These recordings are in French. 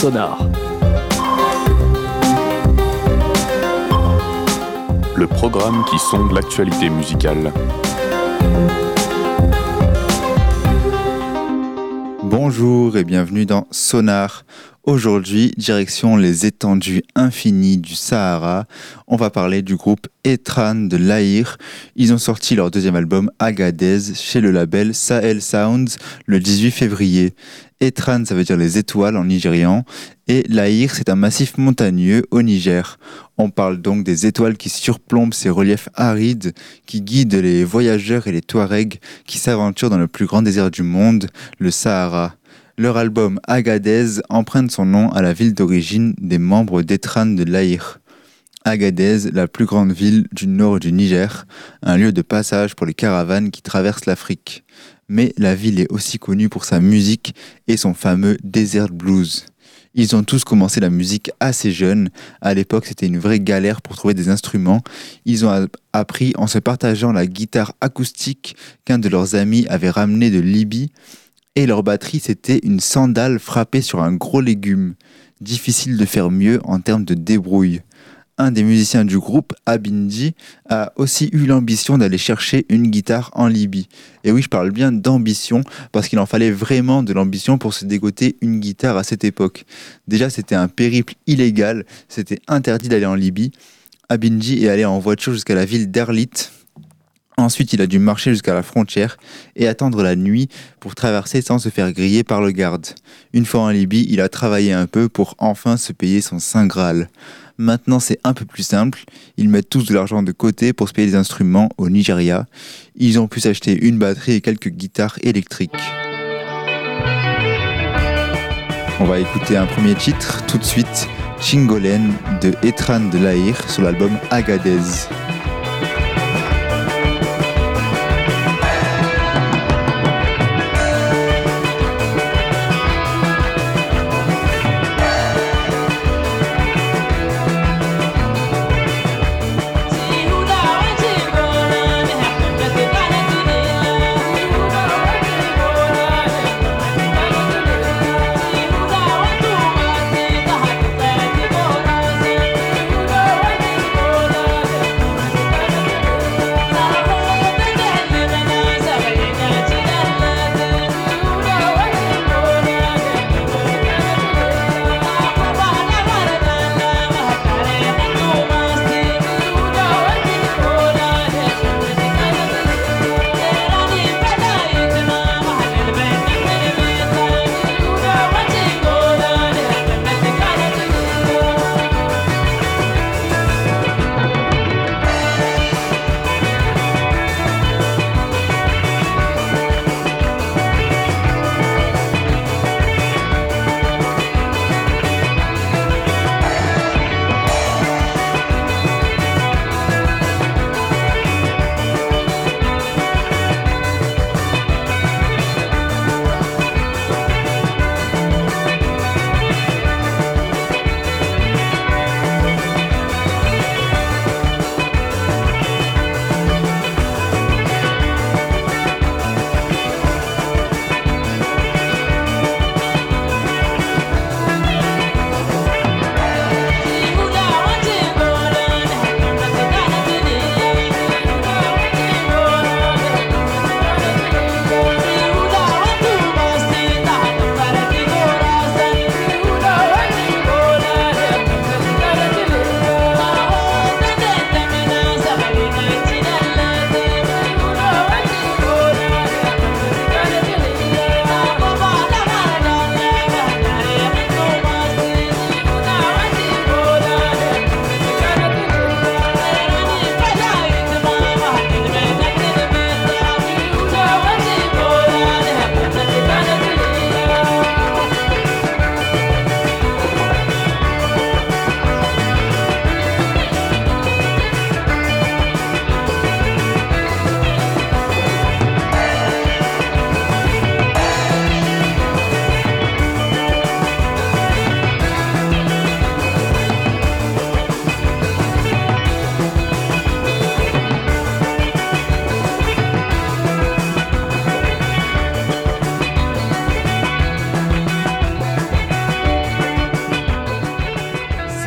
Sonar. Le programme qui sonde l'actualité musicale. Bonjour et bienvenue dans Sonar. Aujourd'hui, direction les étendues infinies du Sahara. On va parler du groupe Etran de l'Aïr. Ils ont sorti leur deuxième album Agadez chez le label Sahel Sounds le 18 février. Etran, ça veut dire les étoiles en nigérian, et l'Aïr, c'est un massif montagneux au Niger. On parle donc des étoiles qui surplombent ces reliefs arides, qui guident les voyageurs et les Touaregs qui s'aventurent dans le plus grand désert du monde, le Sahara. Leur album Agadez emprunte son nom à la ville d'origine des membres d'Etran de l'Aïr. Agadez, la plus grande ville du nord du Niger, un lieu de passage pour les caravanes qui traversent l'Afrique. Mais la ville est aussi connue pour sa musique et son fameux desert blues. Ils ont tous commencé la musique assez jeunes. À l'époque, c'était une vraie galère pour trouver des instruments. Ils ont appris en se partageant la guitare acoustique qu'un de leurs amis avait ramenée de Libye. Et leur batterie, c'était une sandale frappée sur un gros légume. Difficile de faire mieux en termes de débrouille. Un des musiciens du groupe, Abindi, a aussi eu l'ambition d'aller chercher une guitare en Libye. Et oui, je parle bien d'ambition, parce qu'il en fallait vraiment de l'ambition pour se dégoter une guitare à cette époque. Déjà, c'était un périple illégal, c'était interdit d'aller en Libye. Abindi est allé en voiture jusqu'à la ville d'Erlit. Ensuite, il a dû marcher jusqu'à la frontière et attendre la nuit pour traverser sans se faire griller par le garde. Une fois en Libye, il a travaillé un peu pour enfin se payer son Saint Graal. Maintenant, c'est un peu plus simple. Ils mettent tous de l'argent de côté pour se payer des instruments au Nigeria. Ils ont pu s'acheter une batterie et quelques guitares électriques. On va écouter un premier titre tout de suite, Chingolen de Etran de l'Aïr sur l'album Agadez.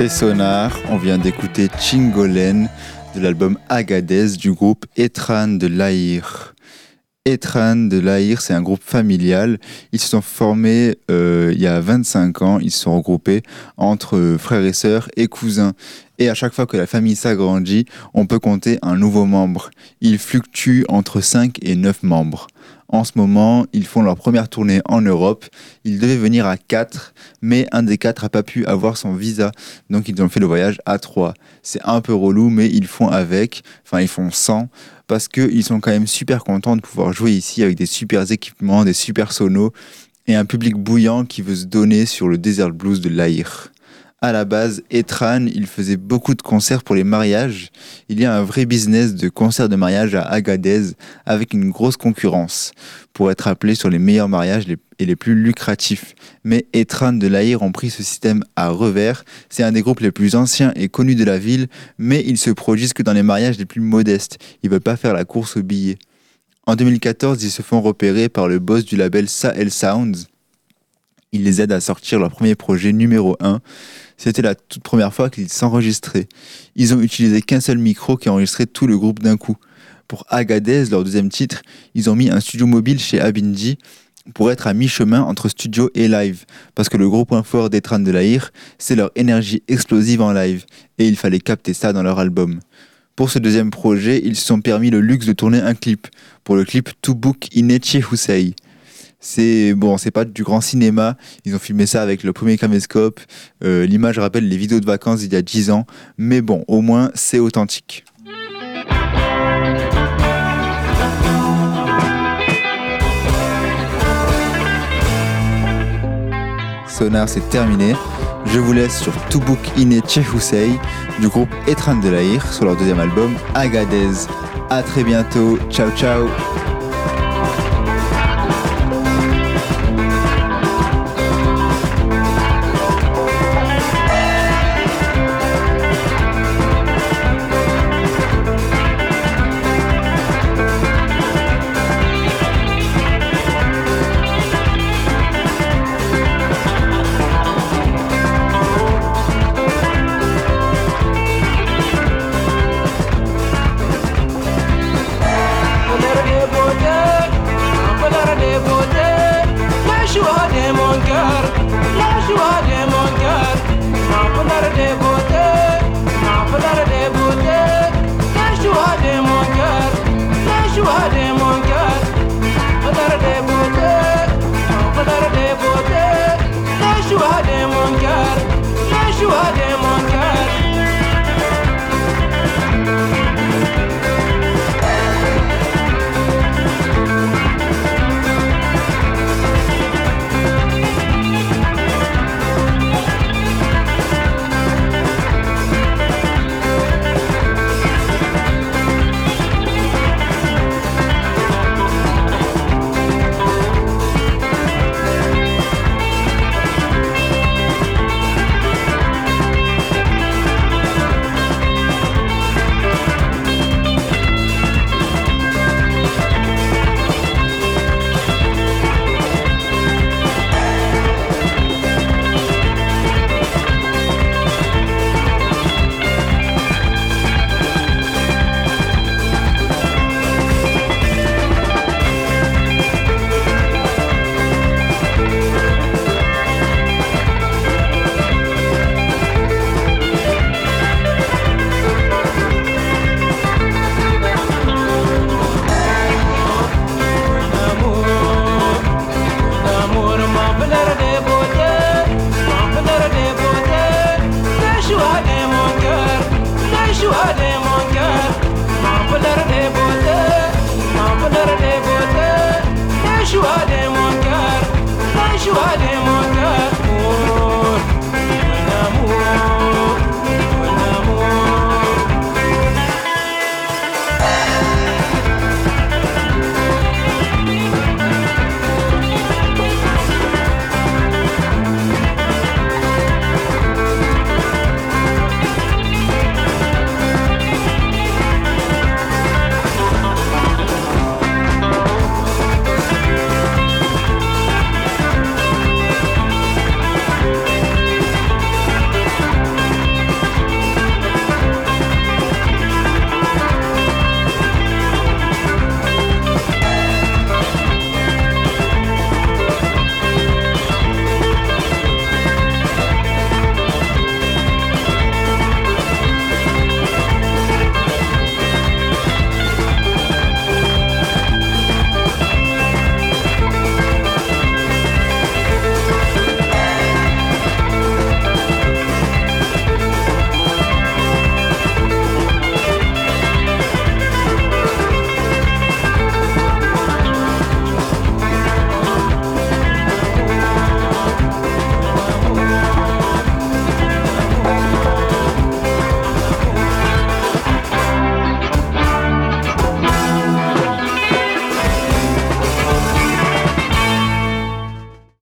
fait Sonar, on vient d'écouter Chingolen de l'album Agadez du groupe Etran de l'Aïr. Etran de l'Aïr, c'est un groupe familial. Ils se sont formés il y a 25 ans. Ils se sont regroupés entre frères et sœurs et cousins. Et à chaque fois que la famille s'agrandit, on peut compter un nouveau membre. Ils fluctuent entre 5 et 9 membres. En ce moment, ils font leur première tournée en Europe. Ils devaient venir à 4, mais un des 4 n'a pas pu avoir son visa. Donc ils ont fait le voyage à 3. C'est un peu relou, mais ils font avec. Enfin, ils font sans. Parce qu'ils sont quand même super contents de pouvoir jouer ici avec des super équipements, des super sonos et un public bouillant qui veut se donner sur le desert blues de l'Aïr. À la base, Etran, il faisait beaucoup de concerts pour les mariages. Il y a un vrai business de concerts de mariage à Agadez avec une grosse concurrence pour être appelé sur les meilleurs mariages et les plus lucratifs. Mais Etran de l'Aïr ont pris ce système à revers. C'est un des groupes les plus anciens et connus de la ville, mais ils se produisent que dans les mariages les plus modestes. Ils ne veulent pas faire la course aux billets. En 2014, ils se font repérer par le boss du label Sahel Sounds. Il les aide à sortir leur premier projet numéro 1. C'était la toute première fois qu'ils s'enregistraient. Ils ont utilisé qu'un seul micro qui a enregistré tout le groupe d'un coup. Pour Agadez, leur deuxième titre, ils ont mis un studio mobile chez Abindi pour être à mi-chemin entre studio et live. Parce que le gros point fort d'Etran de l'Aïr, c'est leur énergie explosive en live. Et il fallait capter ça dans leur album. Pour ce deuxième projet, ils se sont permis le luxe de tourner un clip. Pour le clip Tubuk Ineche Hussein. C'est pas du grand cinéma. Ils ont filmé ça avec le premier caméscope. L'image rappelle les vidéos de vacances d'il y a 10 ans. Mais bon, au moins, c'est authentique. Sonar, c'est terminé. Je vous laisse sur Tubuk Ineche Hussein du groupe Etran de l'Aïr sur leur deuxième album Agadez. À très bientôt. Ciao, ciao. Shua de mon cœur,